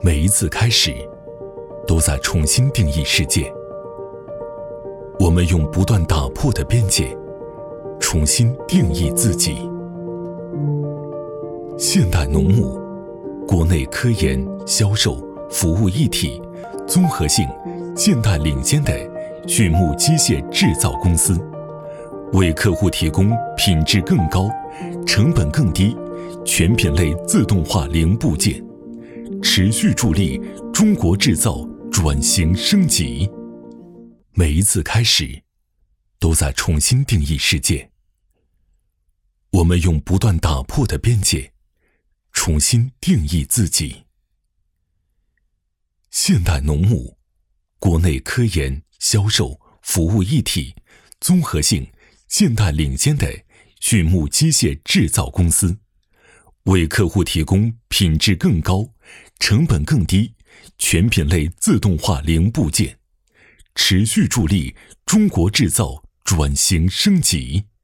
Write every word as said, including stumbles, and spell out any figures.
每一次开始，都在重新定义世界。我们用不断打破的边界，重新定义自己。现代农牧，国内科研、销售、服务一体、综合性、现代领先的畜牧机械制造公司，为客户提供品质更高、成本更低、全品类自动化零部件，持续助力中国制造转型升级。每一次开始，都在重新定义世界。我们用不断打破的边界，重新定义自己。现代农牧，国内科研、销售、服务一体、综合性、现代领先的畜牧机械制造公司，为客户提供品质更高、成本更低、全品类自动化零部件，持续助力中国制造转型升级。